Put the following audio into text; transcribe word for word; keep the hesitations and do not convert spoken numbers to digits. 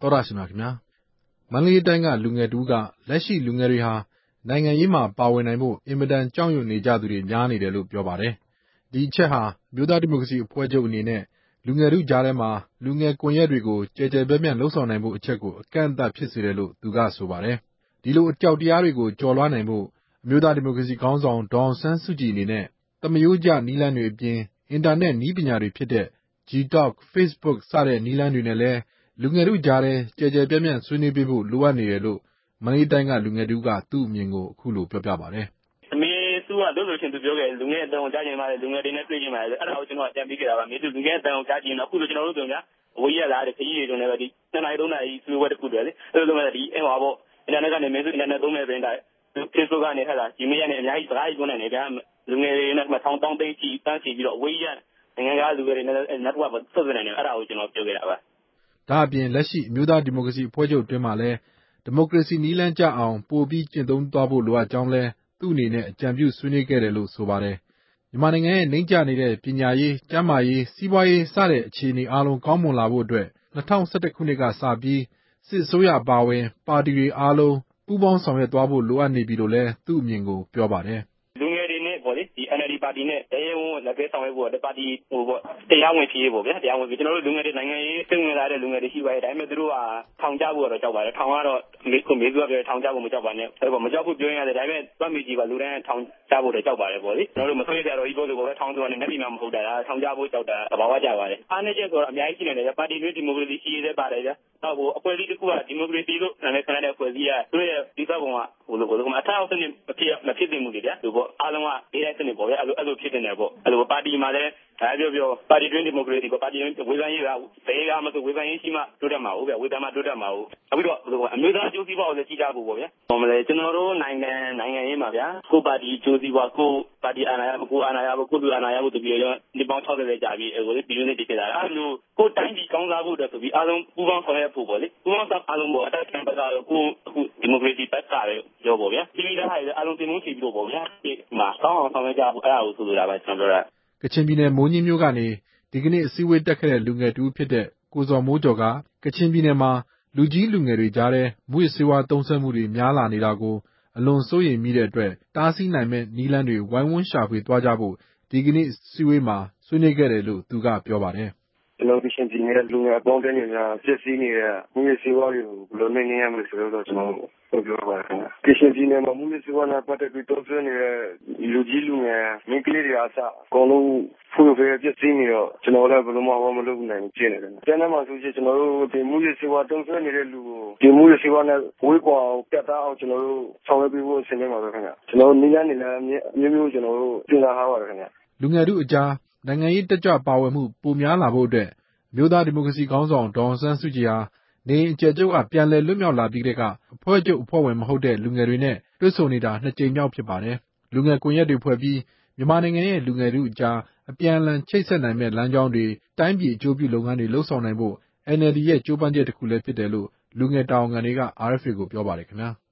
သောတာရှင်များခင်ဗျာမန္တလေးတိုင်းကလူငယ်တူကလက်ရှိလူငယ်တွေဟာနိုင်ငံရေးမှာပါဝင်နိုင်ဖို့အင်မတန်ကြောက်ရွံ့နေကြသူတွေများနေတယ်လို့ပြောပါတယ်ဒီအချက်ဟာမြို့သားဒီမိုကရေစီအဖွဲ့ချုပ်အနေနဲ့လူငယ်တို့ကြားထဲမှာလူငယ်ကွန်ရက်တွေကိုကြဲကြဲပြန့်ပြန့်လှုပ်ဆောင်နိုင်ဖို့အချက်ကိုအကန့်အသတ်ဖြစ်စေတယ်လို့သူကဆိုပါတယ်ဒီလိုအကြောက်တရားတွေကိုကျော်လွှားနိုင်ဖို့အမျိုးသားဒီမိုကရေစီခေါင်းဆောင်ဒေါ်အောင်ဆန်းစုကြည်အနေနဲ့သမယိုးကျနည်းလမ်းတွေအပြင်အင်တာနက်နည်းပညာတွေဖြစ်တဲ့ Gtalk Facebook စတဲ့နည်းလမ်းတွေနဲ့လည်းလူငယ်တို့ကြားထဲကြဲကြဲပြန့်ပြန့်ဆွေးနွေးပေးဖို့လိုအပ်နေတယ်လို့မန္တလေးတိုင်းကလူငယ်တူကသူ့အမြင်ကိုအခုလိုပြောပြပါတယ်အမေသူကတို့လိုချင်းသူပြောခဲ့လူငယ်အတန်းကိုကြားကျင်ပါတယ်လူငယ်တွေနဲ့တွေ့ကျင်ပါတယ်အဲ့ဒါကိုကျွန်တော်အကြံပေးခဲ့တာပါမြေသူလူငယ်အတန်းကိုကြားကျင်တော့အခုလိုကျွန်တော်တို့ပြောကြဝေးရလာတဲ့ခကြီးတွေတုန်းလည်းပဲဒီနှစ်နာရီသုံးနာရီဆွေးဝဲတစ်ခုတည်းလေအဲ့လိုမျိုးဒီအင်ဟောပေါ့အင်တာနက်ကနေမြေသူအင်တာနက်သုံးမဲ့ပြင်တိုင်း Facebook ကနေထက်လာဒီမေးရနေအများကြီးစကားကြီးပြောနေတယ်ဗျာလူငယ်တွေနဲ့ထောင်တောင်းသိမ်းချီတန်းချီပြီးတော့ဝေးရနိုင်ငံကားလူငယ်တွေနဲ့ network ဆက်သွယ်နေတယ်အဲ့ဒါကိုကျွန်တော်ပြောခဲ့တာပါဒါအပြင်လက်ရှိအမျိုးသားဒီမိုကရေစီအဖွဲ့ချုပ်အတွင်းမှာလည်းဒီမိုကရေစီနည်းလမ်းကျအောင်ပိုပြီးကျင့်သုံးသွားဖို့လိုအပ်ကြောင်းလဲသူ့အနေနဲ့အကြံပြုဆွေးနွေးခဲ့တယ်လို့ဆိုပါတယ်မြန်မာနိုင်ငံရဲ့နှိမ့်ကျနေတဲ့ပညာရေးကျန်းမာရေးစီးပွားရေးစတဲ့အခြေအနေအလုံးကောင်းမွန်လာဖို့အတွက်၂၀၁၁ခုနှစ်ကစပြီးစစ်အစိုးရအပါအဝင်ပါတီတွေအားလုံးပူးပေါင်းဆောင်ရွက်သွားဖို့လိုအပ်နေပြီလို့လဲသူ့အမြင်ကိုပြောပါတယ်လူငယ်တွေနဲ့ပေါ့လေဒီ N L D ပါတီနဲ့ရဲရဲဝံ့ဝံ့လက်ခဲဆောင်ရွက်ဖို့တပါတီဟိုပေါ့တရားဝင်ဖြစ်ရေးပေါ့ဗျာတရားဝင်ဖြစ်ကျွန်တော်တို့လူငယ်တွေနိုင်ငံရေးစိတ်ဝင်စားတဲ့လူငယ်တွေရှိပါတယ်ဒါပေမဲ့သူတို့ကထောင်ကြဖို့တော့ကြောက်ပါတယ်ထောင်ကတော့မေကိုမေစုကပြောထောင်ကြဖို့မကြောက်ပါနဲ့အဲ့ပေါ့မကြောက်ဖို့ပြောရင်လည်းဒါပေမဲ့တွတ်မိကြီးပါလူတိုင်းထောင်ကြဖို့တော့ကြောက်ပါတယ်ပေါ့လေကျွန်တော်တို့မဆွေးကြတော့ဒီလိုလိုပေါ့ပဲထောင်ဆိုတာနဲ့မျက်မှောက်မဟုတ်တာထောင်ကြဖို့ကြောက်တာသဘာဝကျပါတယ်အားနည်းချက်ဆိုတော့အများကြီးရှိနေတယ်ပါတီတွေဒီမိုကရေစီရှိရေးလည်းပါတယ်ဗျာတော့ဟိုအဖွဲ့အစည်းတစ်ခုကဒီမိုကရေစီလို့နာမည်ခံတဲ့အဖွဲ့အစည်းကသူတို့ရဲ့ဒီဘက်ကောင်ကဟိုလိုဟိုလိုအထောက်အပံ့မဖြစ်မဖြစ်သင့်ဘူးလေဗျာဒီပေါ့အားလုံးကဒေးလိုက်စနစ်ပေါ့ဗျာအဲ့လိုအဲ့လိုဖြစ်နေတယ်ပေါ့အဲ့လိုပါတီမှာလည်းဒါပြောပြောပါတီတွင်းဒီမိုကရေစီပေါ့ပါတီတွင်းဝေဖန်ရေးကဘယ်ကမှဆိုဝေဖန်ရေးရှိမှတိုးတက်မှာဟုတ်ဗျာဝေဖန်မှတိုးတက်မှာဟုတ်အခုတော့ဘယ်လိုအမျိုးသားအကျိုးစီးပွားကိုလည်းကြီးကြဖို့ပေါ့ဗျာဟောမလဲကျွန်တော်တို့နိုင်ငံနိုင်ငံရေးမှာဗျာကိုပါတီအကျိုးစီးပွားကိုပါတီအာဏာရကိုအာဏာရကိုလူအာဏာရကိုတပြီးတော့ဒီပေါင်း၆၀ကြာပြီးဟိုဒီလိုနေတည်ခဲ့တာအဲ့လိုကိုတိုင်းပြည်ကောင်းစားဖို့အတွက်ဆိုပြီးအားလုံးပူးပေါင်းဆောင်ရွက်ဖို့ပေါ့လေပူးပေါင်းဆောင်အားလုံးပေါ့အတက်ခံဘက်ကတော့ကိုအခုဒီမိုကရေစီဘက်ကလည်းပြောပေါ့ဗျာဒီလိုသားတွေအားလုံးတင်လို့ချီပြီးတော့ပေါ့ဗျာဒီမှာကောင်းအောင်ဆောင်ရွက်ကြဖို့အဲ့ဒါကိုဆိုလိုတာပဲကျွန်တော်ပြောတာကချင်ပြည်နယ်မိုးညင်းမြို့ကနေဒီကနေ့အစည်းအဝေးတက်ခဲ့တဲ့လူငယ်တူဖြစ်တဲ့ကိုဇော်မိုးကျော်ကကချင်ပြည်နယ်မှာလူကြီးလူငယ်တွေကြားထဲမူရစ်ဆေးဝါးသုံးစွဲမှုတွေများလာနေတာကိုအလွန်စိုးရိမ်မိတဲ့အတွက်တားဆီးနိုင်မဲ့နည်းလမ်းတွေဝိုင်းဝန်းရှာဖွေသွားကြဖို့ဒီကနေ့အစည်းအဝေးမှာဆွေးနွေးခဲ့တယ်လို့သူကပြောပါတယ်ကျွန်တော်ကချင်ပြည်နယ်လူငယ်အပေါင်းအသင်းတွေများဖြစ်စည်းနေတဲ့မူရစ်ဆေးဝါးတွေကိုဘယ်လိုနှိမ်နင်းရမလဲဆိုတော့ကျွန်တော်ပြောပါမယ်ကချင်ပြည်နယ်မှာမူရစ်ဆေးဝါးနဲ့ပတ်သက်ပြီးသုံးစွဲနေတဲ့လူကြီးလူငယ်မိန်းကလေးတွေအစအကုန်လုံးဖူးဖဲဖြစ်စည်းနေတော့ကျွန်တော်လည်းဘယ်လိုမှမလုပ်နိုင်ဖြစ်နေတယ်။ကျန်တဲ့မှာဆိုရှင်ကျွန်တော်တို့ဒီမူရစ်ဆေးဝါးသုံးစွဲနေတဲ့လူကိုဒီမူရစ်ဆေးဝါးနဲ့ဝေးကွာအောင်ပြတ်သားအောင်ကျွန်တော်တို့ဆောင်ရွက်ပေးဖို့အစီအစဉ်ပါပဲခင်ဗျ။ကျွန်တော်နည်းလမ်းတွေလည်းမျိုးမျိုးကျွန်တော်တို့ပြင်ဆင်ထားပါတယ်ခင်ဗျ။လူငယ်တို့အကြားနိုင်ငံရေးတက်ကြွပါဝင်မှုပိုများလာဖို့အတွက်မြို့သားဒီမိုကရေစီခေါင်းဆောင်ဒေါ်အောင်ဆန်းစုကြည်ဟာနေအကျယ်ချုပ်ကပြန်လည်လွတ်မြောက်လာပြီးတဲ့ကအဖွဲ့ချုပ်အဖွဲ့ဝင်မဟုတ်တဲ့လူငယ်တွေနဲ့တွေ့ဆုံနေတာနှစ်ကြိမ်မြောက်ဖြစ်ပါတယ်။လူငယ်ကွန်ရက်တွေဖွဲ့ပြီးမြန်မာနိုင်ငံရဲ့လူငယ်တို့အကြားအပြန်အလှန်ချိတ်ဆက်နိုင်မဲ့လမ်းကြောင်းတွေတိုင်းပြည်အကျိုးပြုလုပ်ငန်းတွေလှုပ်ဆောင်နိုင်ဖို့ N L D ရဲ့ကြိုးပမ်းချက်တစ်ခုလည်းဖြစ်တယ်လို့လူငယ်တာဝန်ခံတွေက R F A ကိုပြောပါတယ်ခင်ဗျာ။